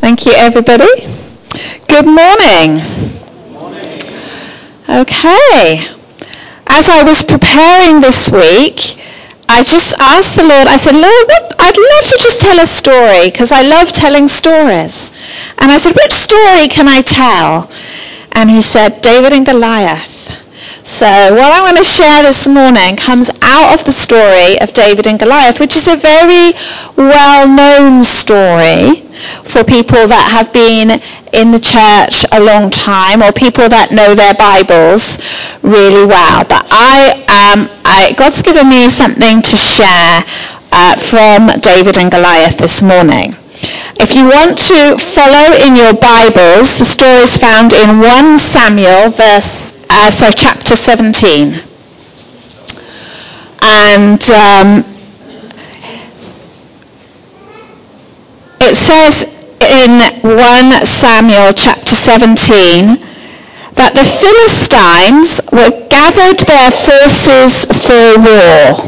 Thank you, everybody. Good morning. Okay. As I was preparing this week, I just asked the Lord, I said, Lord, I'd love to just tell a story, because I love telling stories. And I said, which story can I tell? And he said, David and Goliath. So what I want to share this morning comes out of the story of David and Goliath, which is a very well-known story for people that have been in the church a long time, or people that know their Bibles really well. But God's given me something to share from David and Goliath this morning. If you want to follow in your Bibles, the story is found in 1 Samuel chapter 17. And it says in 1 Samuel chapter 17 that the Philistines were gathered their forces for war.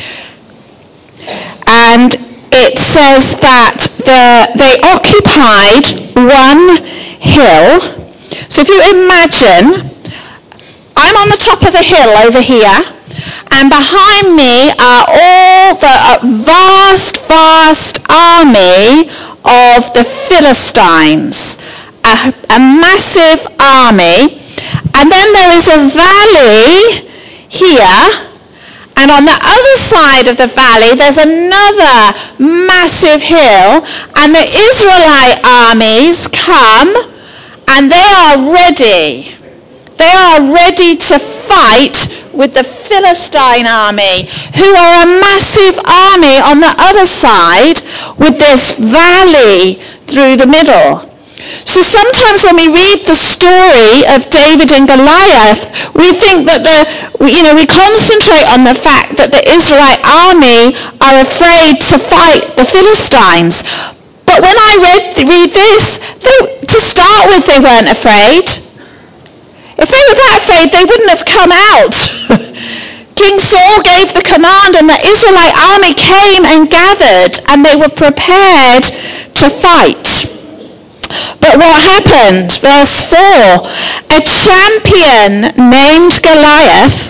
And it says that they occupied one hill. So if you imagine, I'm on the top of a hill over here, and behind me are all the vast army of the Philistines, a massive army. And then there is a valley here, and on the other side of the valley there's another massive hill, and the Israelite armies come, and they are ready. They are ready to fight with the Philistine army, who are a massive army on the other side with this valley through the middle. So sometimes when we read the story of David and Goliath, we think that we concentrate on the fact that the Israelite army are afraid to fight the Philistines. But when I read this, to start with, they weren't afraid. If they were that afraid, they wouldn't have come out. King Saul gave the command, and the Israelite army came and gathered, and they were prepared to fight. But what happened? Verse 4, a champion named Goliath,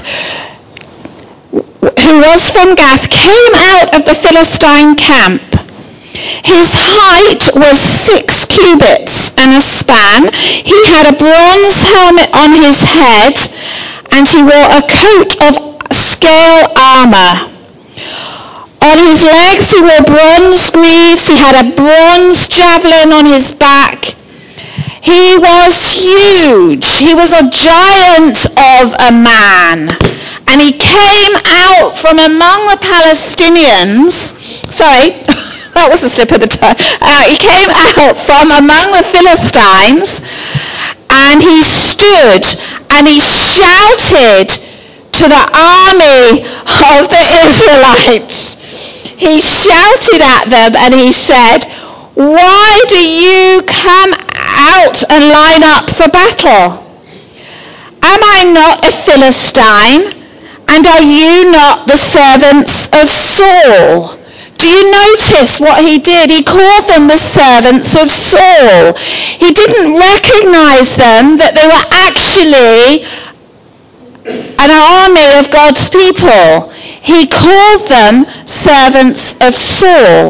who was from Gath, came out of the Philistine camp. His height was 6 cubits and a span. He had a bronze helmet on his head, and he wore a coat of scale armor. On his legs he wore bronze greaves. He had a bronze javelin on his back. He was huge. He was a giant of a man. And he came out from among the Palestinians. Sorry, that was a slip of the tongue. He came out from among the Philistines, and he stood and he shouted to the army of the Israelites. He shouted at them and he said, "Why do you come out and line up for battle? Am I not a Philistine? And are you not the servants of Saul?" Do you notice what he did? He called them the servants of Saul. He didn't recognize them, that they were actually an army of God's people. He called them servants of Saul.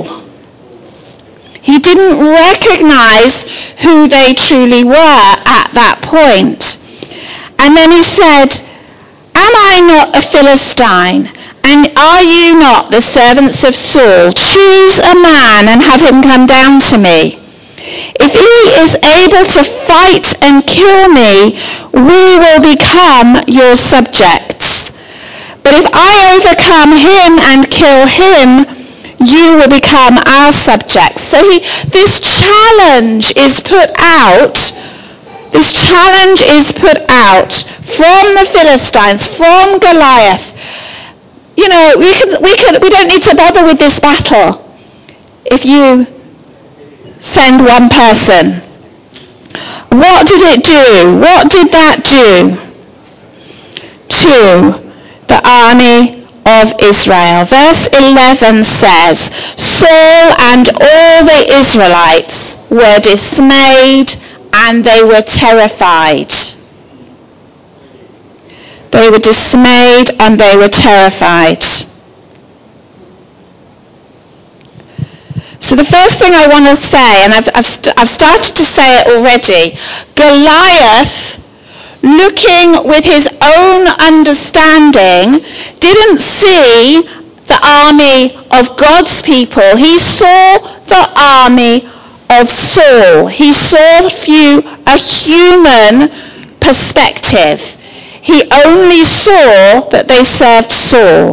He didn't recognize who they truly were at that point. And then he said, "Am I not a Philistine? And are you not the servants of Saul? Choose a man and have him come down to me. If he is able to fight and kill me, we will become your subjects. But if I overcome him and kill him, you will become our subjects." So this challenge is put out. This challenge is put out from the Philistines, from Goliath. We don't need to bother with this battle if you send one person. What did it do? What did that do to the army of Israel? Verse 11 says, Saul and all the Israelites were dismayed and they were terrified. They were dismayed and they were terrified. So the first thing I want to say, and I've started to say it already, Goliath, looking with his own understanding, didn't see the army of God's people. He saw the army of Saul. He saw a human perspective. He only saw that they served Saul.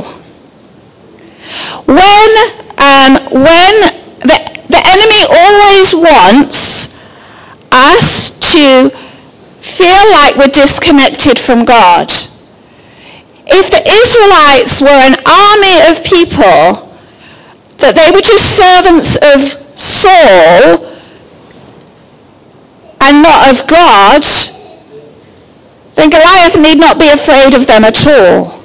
When the enemy always wants us to feel like we're disconnected from God. If the Israelites were an army of people, that they were just servants of Saul and not of God, then Goliath need not be afraid of them at all.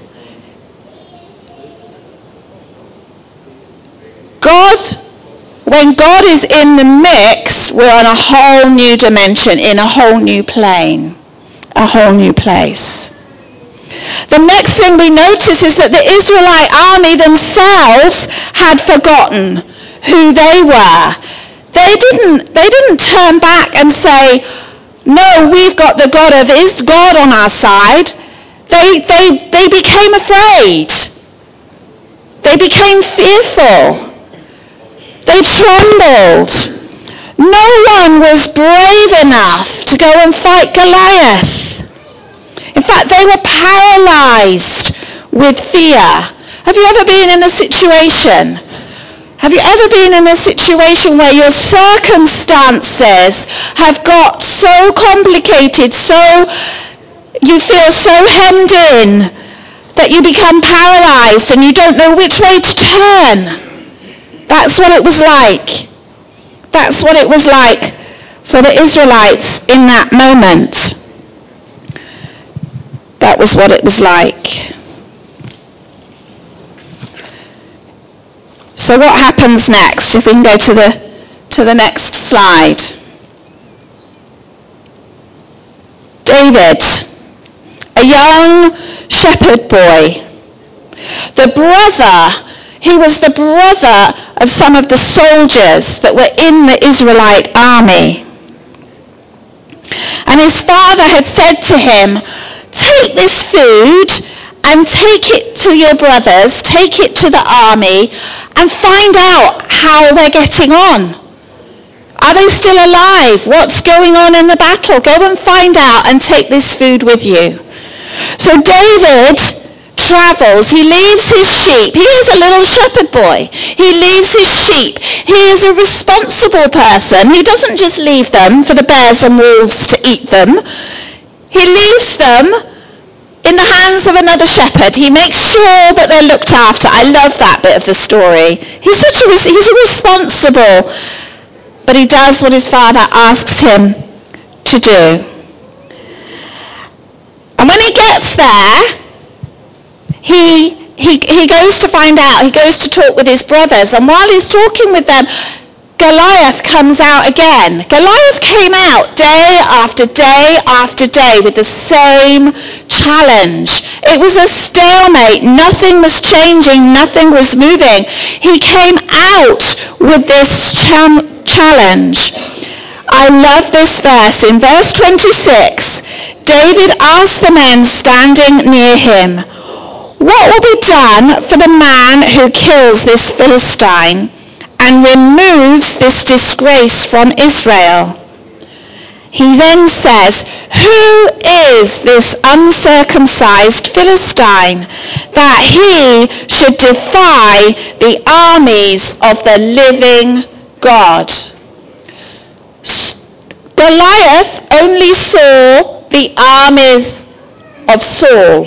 When God is in the mix, we're on a whole new dimension, in a whole new plane, a whole new place. The next thing we notice is that the Israelite army themselves had forgotten who they were. They didn't turn back and say, no, we've got the God on our side. They became afraid. They became fearful. They trembled. No one was brave enough to go and fight Goliath. In fact, they were paralyzed with fear. Have you ever been in a situation? Have you ever been in a situation where your circumstances have got so complicated, you feel so hemmed in, that you become paralyzed and you don't know which way to turn? That's what it was like. That's what it was like for the Israelites in that moment. That was what it was like. So what happens next? If we can go to the next slide. David, a young shepherd boy. He was the brother of some of the soldiers that were in the Israelite army. And his father had said to him, take this food and take it to your brothers, take it to the army, and find out how they're getting on. Are they still alive? What's going on in the battle? Go and find out and take this food with you. So David travels. He leaves his sheep. He is a little shepherd boy. He leaves his sheep. He is a responsible person. He doesn't just leave them for the bears and wolves to eat them. He leaves them in the hands of another shepherd. He makes sure that they're looked after. I love that bit of the story. He's responsible, but he does what his father asks him to do. And when he gets there, he goes to find out. He goes to talk with his brothers, and while he's talking with them, Goliath comes out again. Goliath came out day after day after day with the same challenge. It was a stalemate. Nothing was changing. Nothing was moving. He came out with this challenge. I love this verse. In verse 26, David asked the men standing near him, what will be done for the man who kills this Philistine and removes this disgrace from Israel? He then says, who is this uncircumcised Philistine that he should defy the armies of the living God? Goliath only saw the armies of Saul.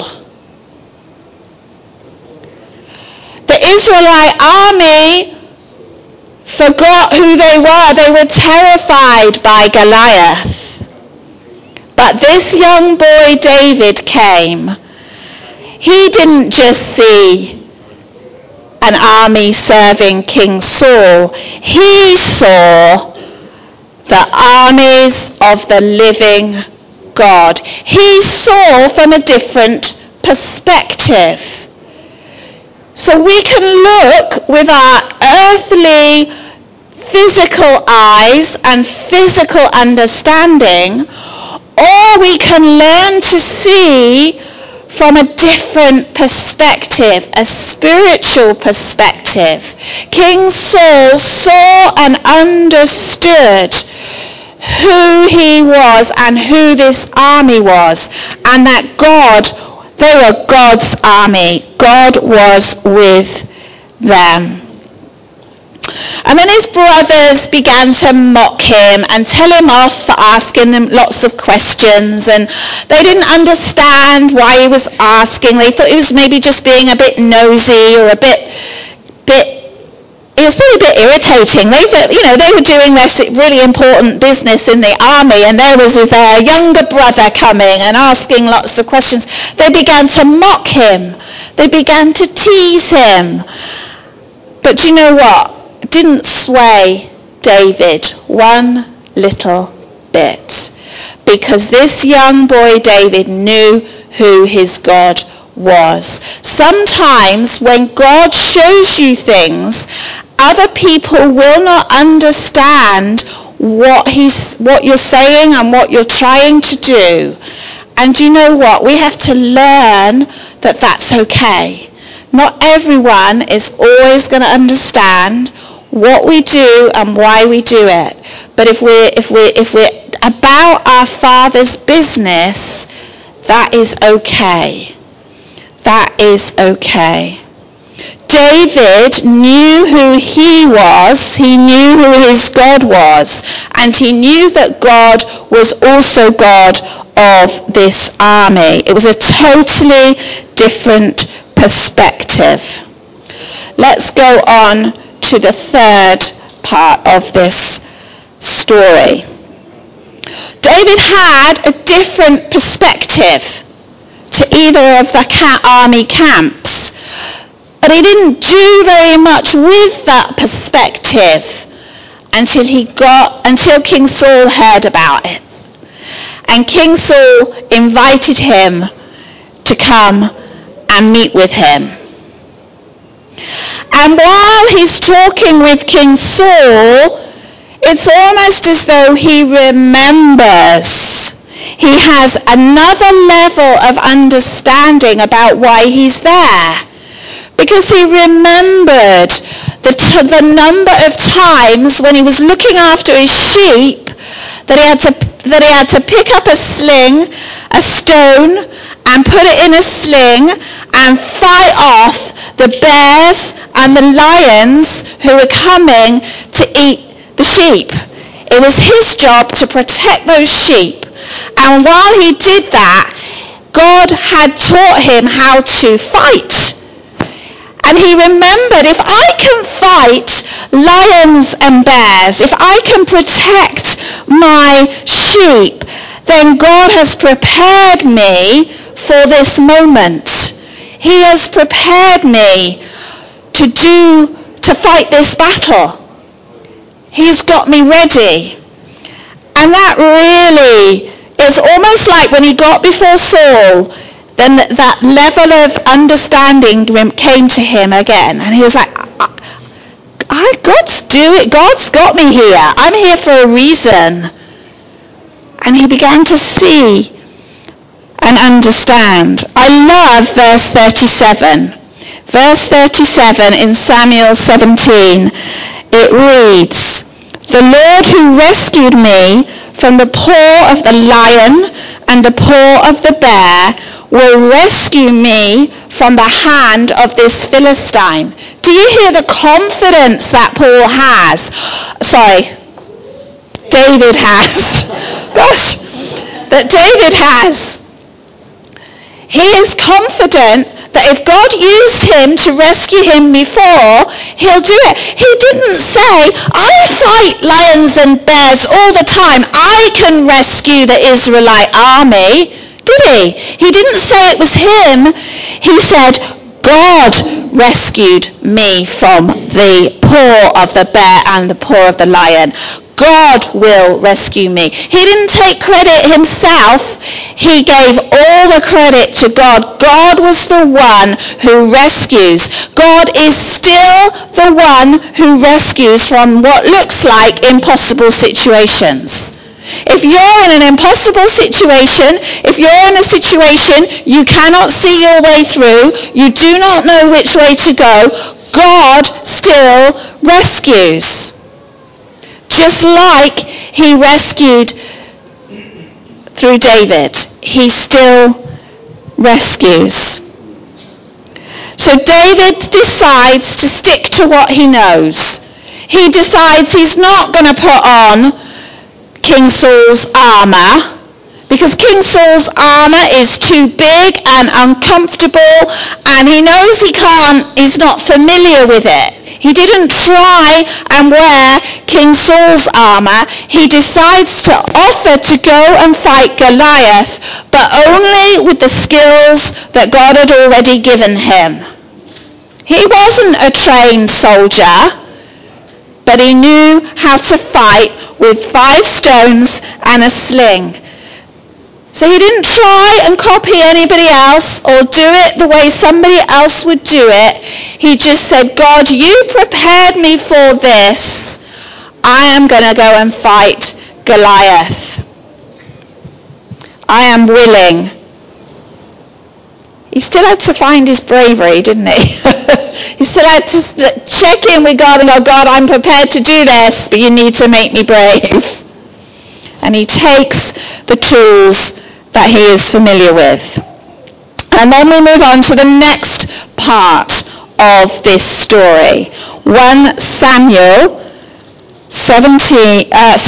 The Israelite army forgot who they were. They were terrified by Goliath. But this young boy David came. He didn't just see an army serving King Saul. He saw the armies of the living God. He saw from a different perspective. So we can look with our earthly, physical eyes and physical understanding, or we can learn to see from a different perspective, a spiritual perspective. King Saul saw and understood who he was and who this army was, and that they were God's army. God was with them. And then his brothers began to mock him and tell him off for asking them lots of questions, and they didn't understand why he was asking. They thought he was maybe just being a bit nosy or it was probably a bit irritating. They thought, they were doing this really important business in the army, and there was their younger brother coming and asking lots of questions. They began to mock him. They began to tease him. But do you know what? It didn't sway David one little bit, because this young boy David knew who his God was. Sometimes when God shows you things, other people will not understand what you're saying and what you're trying to do. And you know what? We have to learn that that's okay. Not everyone is always going to understand what we do and why we do it. But if we're about our Father's business, that is okay. That is okay. David knew who he was. He knew who his God was. And he knew that God was also God of this army. It was a totally different perspective. Let's go on to the third part of this story. David had a different perspective to either of the army camps, but he didn't do very much with that perspective until King Saul heard about it. And King Saul invited him to come and meet with him. And while he's talking with King Saul, it's almost as though he remembers. He has another level of understanding about why he's there. Because he remembered the number of times when he was looking after his sheep that he had to pick up a sling, a stone, and put it in a sling and fight off the bears and the lions who were coming to eat the sheep. It was his job to protect those sheep. And while he did that, God had taught him how to fight. And he remembered, if I can fight lions and bears, if I can protect my sheep, then God has prepared me for this moment. He has prepared me to fight this battle. He's got me ready. And that really is almost like when he got before Saul, then that level of understanding came to him again. And he was like, God's got me here. I'm here for a reason. And he began to see and understand. I love verse 37. Verse 37 in Samuel 17. It reads, "The Lord who rescued me from the paw of the lion and the paw of the bear will rescue me from the hand of this Philistine." Do you hear the confidence that David has? That David has. He is confident that if God used him to rescue him before, he'll do it. He didn't say, I fight lions and bears all the time. I can rescue the Israelite army. Did he? He didn't say it was him. He said, God rescued me from the paw of the bear and the paw of the lion. God will rescue me. He didn't take credit himself. He gave all the credit to God. God was the one who rescues. God is still the one who rescues from what looks like impossible situations. If you're in an impossible situation, if you're in a situation you cannot see your way through, you do not know which way to go, God still rescues. Just like he rescued through David, he still rescues. So David decides to stick to what he knows. He decides he's not going to put on King Saul's armor, because King Saul's armor is too big and uncomfortable, and he knows he's not familiar with it. He didn't try and wear King Saul's armor. He decides to offer to go and fight Goliath, but only with the skills that God had already given him. He wasn't a trained soldier, but he knew how to fight with 5 stones and a sling. So he didn't try and copy anybody else or do it the way somebody else would do it. He just said, God, you prepared me for this. I am going to go and fight Goliath. I am willing. He still had to find his bravery, didn't he? He still had to check in with God and go, God, I'm prepared to do this, but you need to make me brave. And he takes the tools that he is familiar with. And then we move on to the next part of this story. 1 Samuel 17,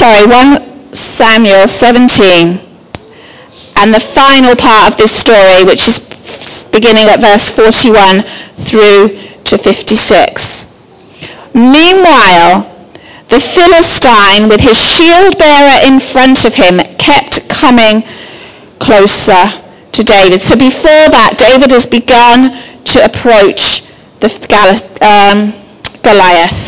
and the final part of this story, which is beginning at verse 41 through to 56. Meanwhile, the Philistine, with his shield bearer in front of him, kept coming closer to David. So before that, David has begun to approach the Goliath.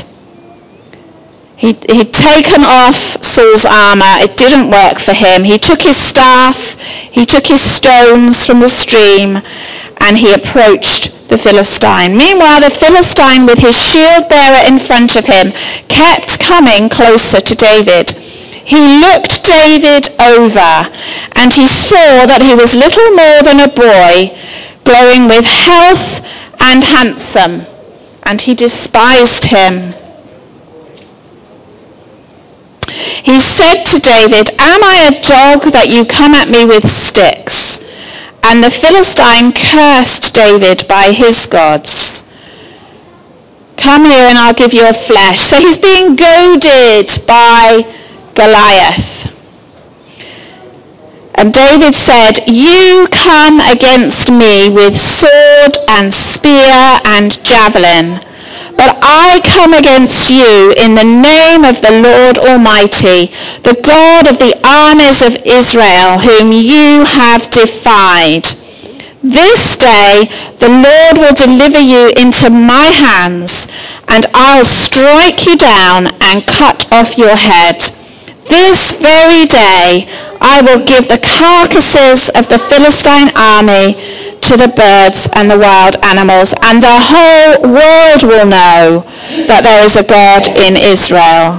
He'd taken off Saul's armor. It didn't work for him. He took his staff, he took his stones from the stream, and he approached the Philistine. Meanwhile, the Philistine, with his shield bearer in front of him, kept coming closer to David. He looked David over, and he saw that he was little more than a boy, glowing with health and handsome, and he despised him. He said to David, am I a dog that you come at me with sticks? And the Philistine cursed David by his gods. Come here and I'll give you a flesh. So he's being goaded by Goliath. And David said, you come against me with sword and spear and javelin, but I come against you in the name of the Lord Almighty, the God of the armies of Israel, whom you have defied. This day the Lord will deliver you into my hands, and I'll strike you down and cut off your head. This very day I will give the carcasses of the Philistine army to the birds and the wild animals, and the whole world will know that there is a God in Israel.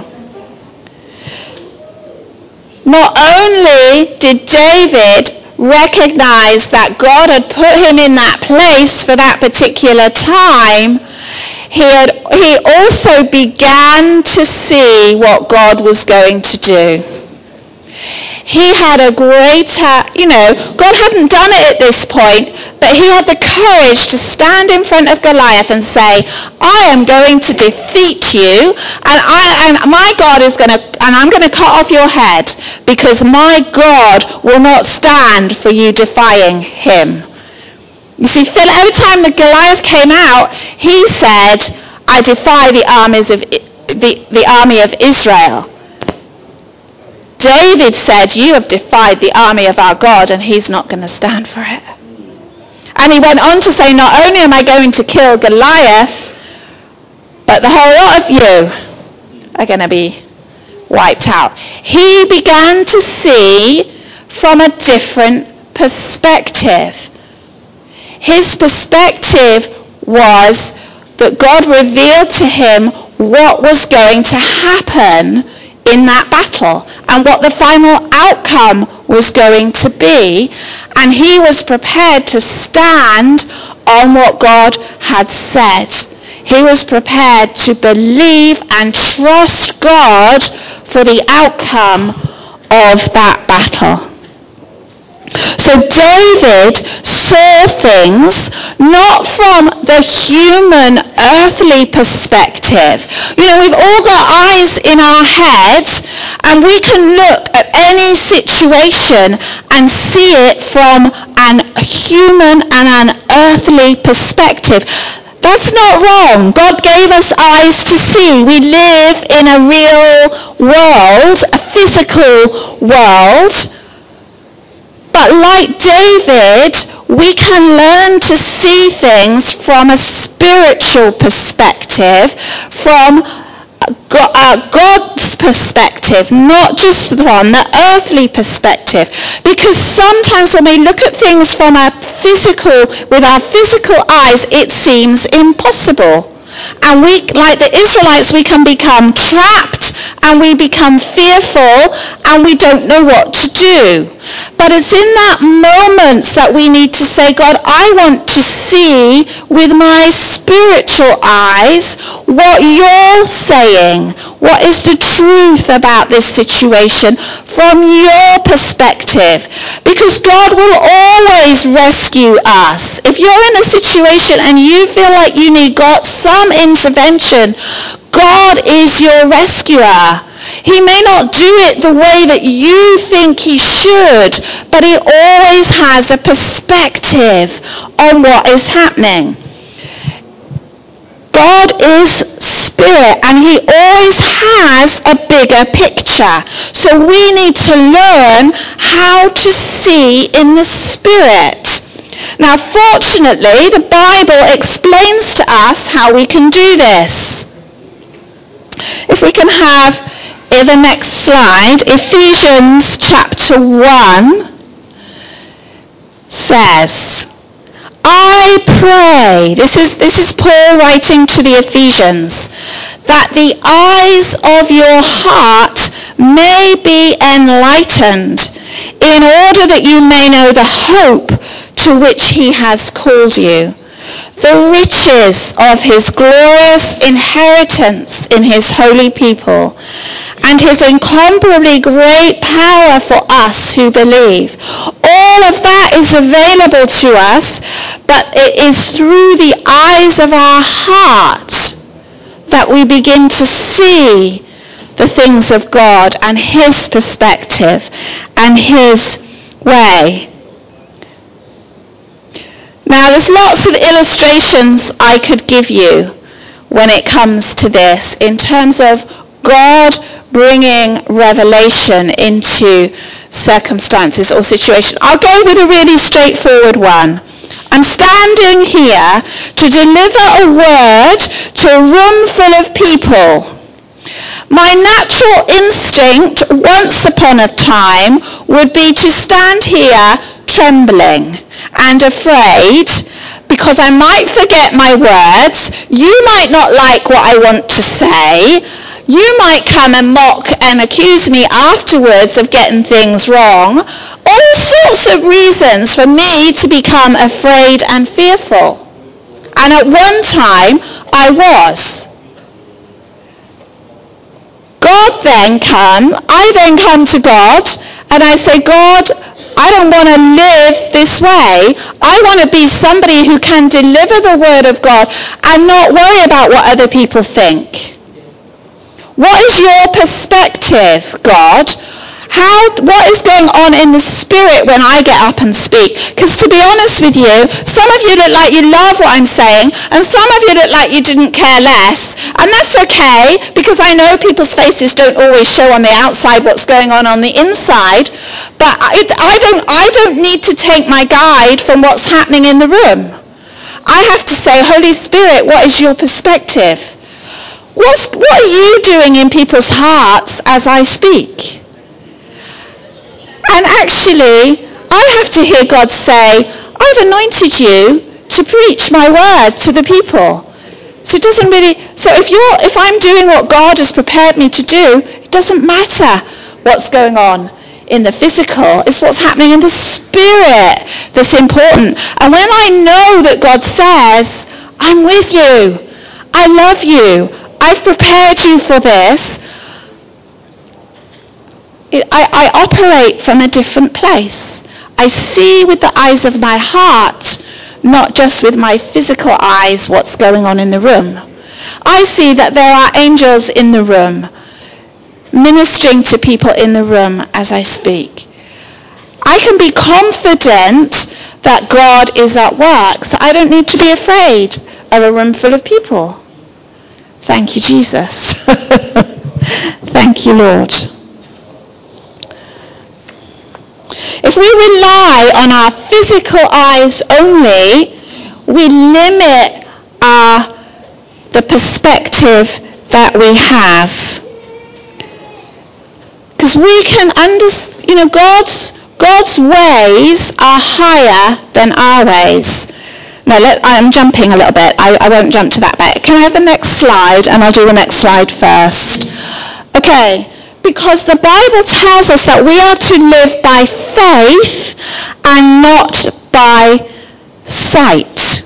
Not only did David recognize that God had put him in that place for that particular time, he also began to see what God was going to do. He had a greater, God hadn't done it at this point, but he had the courage to stand in front of Goliath and say, I am going to defeat you, and my God is going to, and I'm going to cut off your head, because my God will not stand for you defying him. You see, every time the Goliath came out, he said, I defy the army of Israel. David said, you have defied the army of our God, and he's not going to stand for it. And And he went on to say, not only am I going to kill Goliath, but the whole lot of you are going to be wiped out. He began to see from a different perspective. His perspective was that God revealed to him what was going to happen in that battle and what the final outcome was going to be, and he was prepared to stand on what God had said. He was prepared to believe and trust God for the outcome of that battle. So David saw things not from the human, earthly perspective. You know, we've all got eyes in our heads, and we can look at any situation and see it from an human and an earthly perspective. That's not wrong. God gave us eyes to see. We live in a real world, a physical world. But like David, we can learn to see things from a spiritual perspective, from God's perspective, not just from the earthly perspective. Because sometimes when we look at things from with our physical eyes, it seems impossible. And we, like the Israelites, we can become trapped and we become fearful and we don't know what to do. But it's in that moments that we need to say, God, I want to see with my spiritual eyes what you're saying. What is the truth about this situation from your perspective? Because God will always rescue us. If you're in a situation and you feel like you need God, some intervention, God is your rescuer. He may not do it the way that you think he should, but he always has a perspective on what is happening. God is spirit, and he always has a bigger picture. So we need to learn how to see in the spirit. Now, fortunately, the Bible explains to us how we can do this. If we can have in the next slide, Ephesians chapter 1 says, I pray, this is Paul writing to the Ephesians, that the eyes of your heart may be enlightened, in order that you may know the hope to which he has called you, the riches of his glorious inheritance in his holy people, and his incomparably great power for us who believe. All of that is available to us, but it is through the eyes of our heart that we begin to see the things of God and his perspective and his way. Now, there's lots of illustrations I could give you when it comes to this in terms of God bringing revelation into circumstances or situations. I'll go with a really straightforward one. I'm standing here to deliver a word to a room full of people. My natural instinct, once upon a time, would be to stand here trembling and afraid because I might forget my words. You might not like what I want to say. You might come and mock and accuse me afterwards of getting things wrong. All sorts of reasons for me to become afraid and fearful. And at one time, I was. I then come to God and I say, God, I don't want to live this way. I want to be somebody who can deliver the word of God and not worry about what other people think. What is your perspective, God? What is going on in the spirit when I get up and speak? Because to be honest with you, some of you look like you love what I'm saying, and some of you look like you didn't care less. And that's okay, because I know people's faces don't always show on the outside what's going on the inside. But I don't need to take my guide from what's happening in the room. I have to say, Holy Spirit, what is your perspective? What are you doing in people's hearts as I speak? And actually, I have to hear God say, I've anointed you to preach my word to the people. So it doesn't really, so if I'm doing what God has prepared me to do, it doesn't matter what's going on in the physical. It's what's happening in the spirit that's important. And when I know that God says, I'm with you, I love you, I've prepared you for this, I operate from a different place. I see with the eyes of my heart, not just with my physical eyes, what's going on in the room. I see that there are angels in the room, ministering to people in the room as I speak. I can be confident that God is at work, so I don't need to be afraid of a room full of people. Thank you, Jesus. Thank you, Lord. If we rely on our physical eyes only, we limit the perspective that we have. Because we can understand, God's ways are higher than our ways. No, I'm jumping a little bit. I won't jump to that bit. Can I have the next slide? And I'll do the next slide first. Okay. Because the Bible tells us that we are to live by faith and not by sight.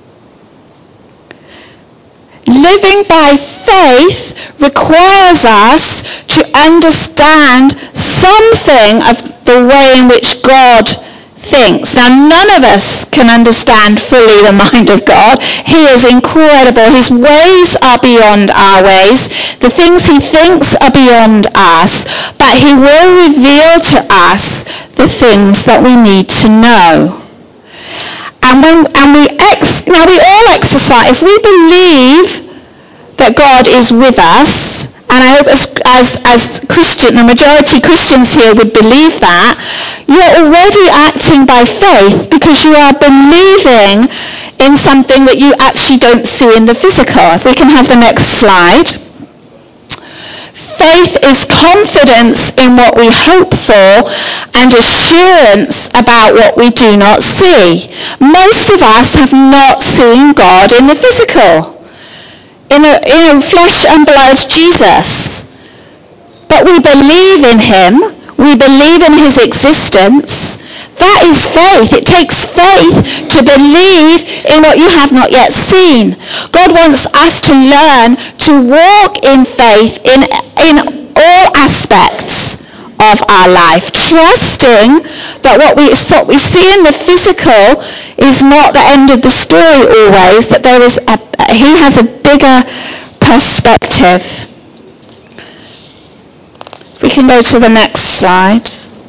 Living by faith requires us to understand something of the way in which God thinks. Now, none of us can understand fully the mind of God. He is incredible. His ways are beyond our ways. The things he thinks are beyond us. But he will reveal to us the things that we need to know. And we all exercise. If we believe that God is with us, and I hope as Christian, the majority Christians here would believe that, you're already acting by faith because you are believing in something that you actually don't see in the physical. If we can have the next slide. Faith is confidence in what we hope for and assurance about what we do not see. Most of us have not seen God in the physical, in a flesh and blood Jesus. But we believe in him. We believe in his existence. That is faith. It takes faith to believe in what you have not yet seen. God wants us to learn to walk in faith in all aspects of our life, trusting that what we see in the physical is not the end of the story always, that he has a bigger perspective. If we can go to the next slide.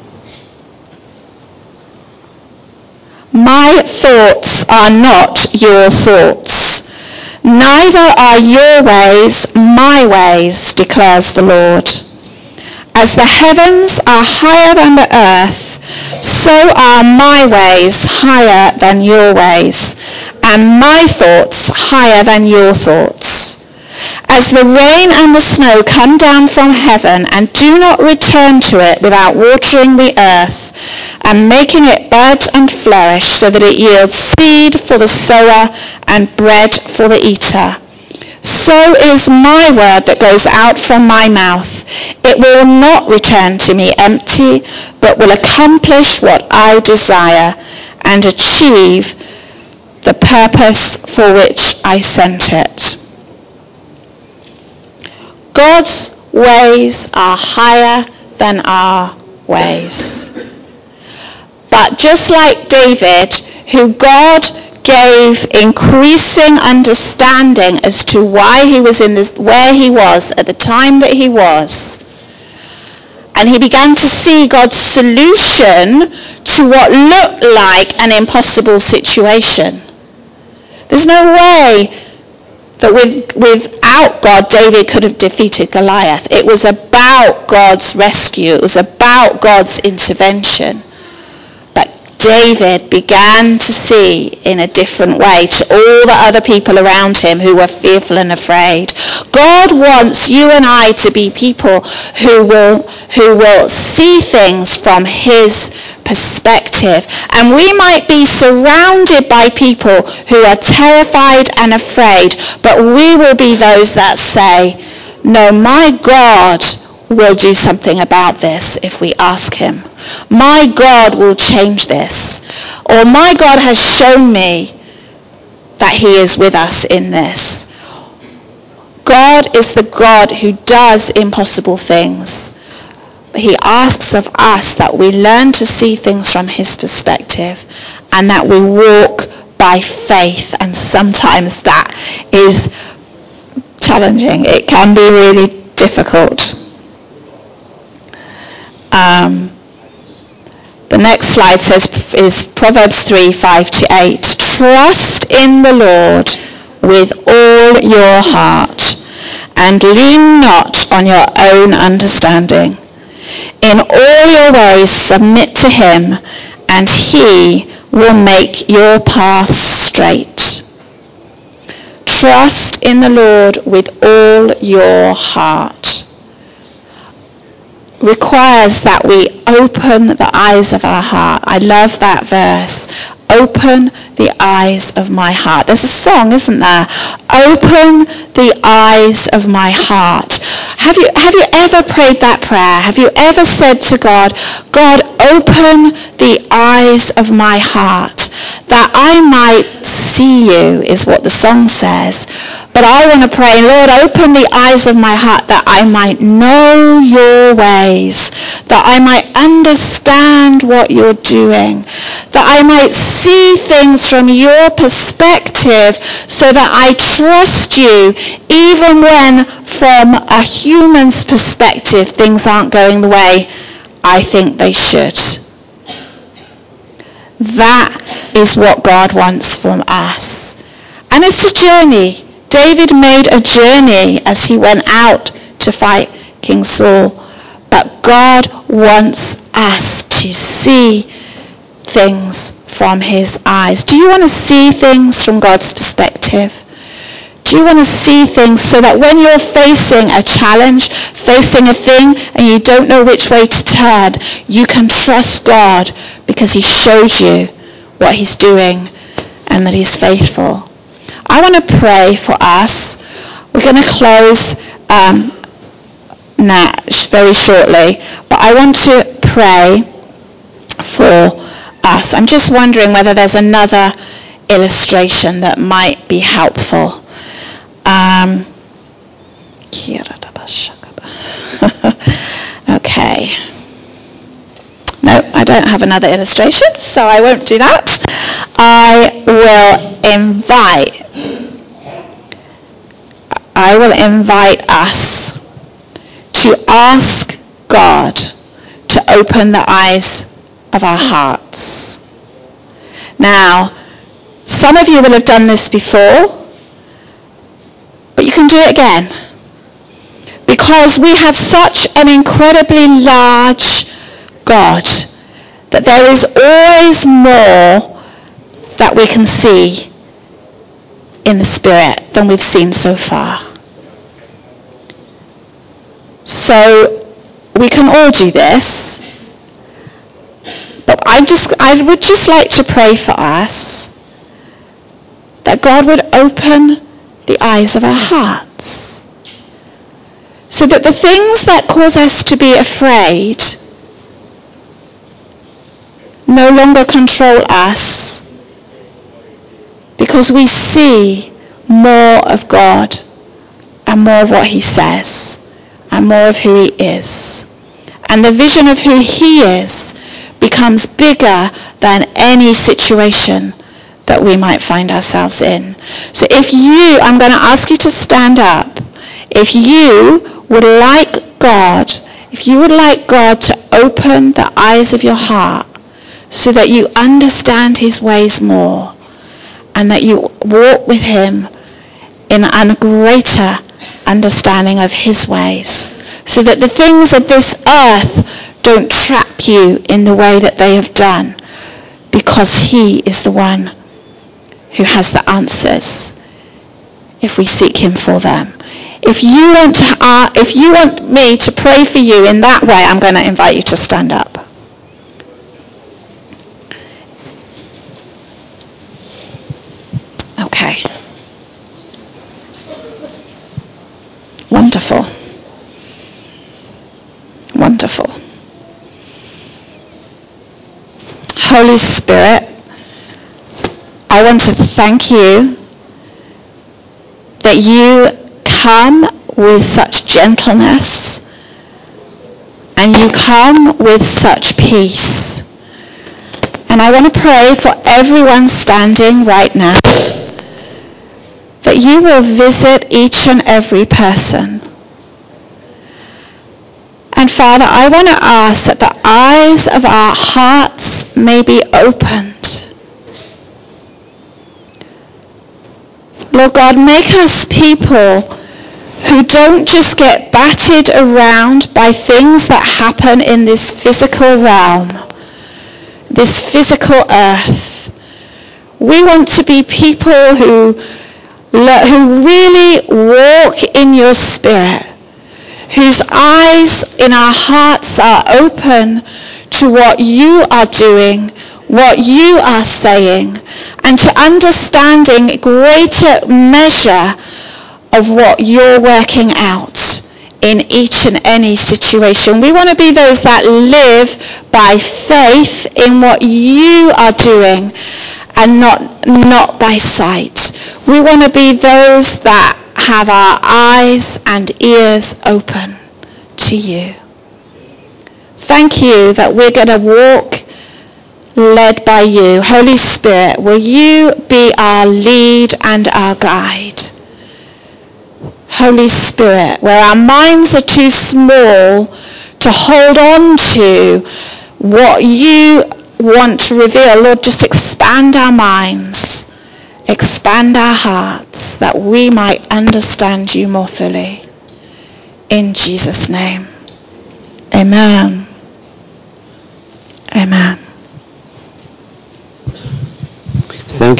My thoughts are not your thoughts. Neither are your ways my ways, declares the Lord. As the heavens are higher than the earth, so are my ways higher than your ways, and my thoughts higher than your thoughts. As the rain and the snow come down from heaven and do not return to it without watering the earth and making it bud and flourish so that it yields seed for the sower and bread for the eater, so is my word that goes out from my mouth. It will not return to me empty, but will accomplish what I desire and achieve the purpose for which I sent it. God's ways are higher than our ways. But just like David, who God gave increasing understanding as to why he was where he was at the time that he was, and he began to see God's solution to what looked like an impossible situation. There's no way that without God, David could have defeated Goliath. It was about God's rescue. It was about God's intervention. But David began to see in a different way to all the other people around him who were fearful and afraid. God wants you and I to be people who will see things from his perspective. And we might be surrounded by people who are terrified and afraid, but we will be those that say, no, my God will do something about this if we ask him. My God will change this. Or my God has shown me that he is with us in this. God is the God who does impossible things. But he asks of us that we learn to see things from his perspective and that we walk by faith. And sometimes that is challenging. It can be really difficult. The next slide is Proverbs 3:5-8. Trust in the Lord with all your heart and lean not on your own understanding. In all your ways submit to him, and he will make your paths straight. Trust in the Lord with all your heart. Requires that we open the eyes of our heart. I love that verse. Open the eyes of my heart. There's a song, isn't there? Open the eyes of my heart. Have you ever prayed that prayer? Have you ever said to God, God, open the eyes of my heart that I might see you, is what the song says. But I want to pray, Lord, open the eyes of my heart that I might know your ways, that I might understand what you're doing, that I might see things from your perspective so that I trust you even when from a human's perspective things aren't going the way I think they should. That is what God wants from us. And it's a journey. David made a journey as he went out to fight King Saul. But God wants us to see things from his eyes. Do you want to see things from God's perspective? Do you want to see things so that when you're facing a challenge, facing a thing, and you don't know which way to turn, you can trust God because he shows you what he's doing and that he's faithful? I want to pray for us. We're going to close now very shortly, but I want to pray for us. I'm just wondering whether there's another illustration that might be helpful. Okay. No, I don't have another illustration, so I won't do that. I will invite us to ask God to open the eyes of our hearts. Now, some of you will have done this before, but you can do it again. Because we have such an incredibly large God that there is always more that we can see in the Spirit than we've seen so far. So we can all do this, but I would just like to pray for us that God would open the eyes of our hearts so that the things that cause us to be afraid no longer control us, because we see more of God and more of what he says and more of who he is. And the vision of who he is becomes bigger than any situation that we might find ourselves in. So I'm going to ask you to stand up. If you would like God to open the eyes of your heart so that you understand his ways more and that you walk with him in a greater understanding of his ways, so that the things of this earth don't trap you in the way that they have done, because he is the one who has the answers if we seek him for them. If you want me to pray for you in that way, I'm going to invite you to stand up. Okay. Wonderful. Wonderful. Holy Spirit, I want to thank you that you come with such gentleness and you come with such peace. And I want to pray for everyone standing right now, that you will visit each and every person. And Father, I want to ask that the eyes of our hearts may be opened. Lord God, make us people who don't just get battered around by things that happen in this physical realm, this physical earth. We want to be people who really walk in your spirit, whose eyes in our hearts are open to what you are doing, what you are saying, and to understanding greater measure of what you're working out in each and any situation. We want to be those that live by faith in what you are doing and not by sight. We want to be those that have our eyes and ears open to you. Thank you that we're going to walk led by you. Holy Spirit, will you be our lead and our guide? Holy Spirit, where our minds are too small to hold on to what you want to reveal, Lord, just expand our minds, expand our hearts, that we might understand you more fully. In Jesus' name. Amen. Amen.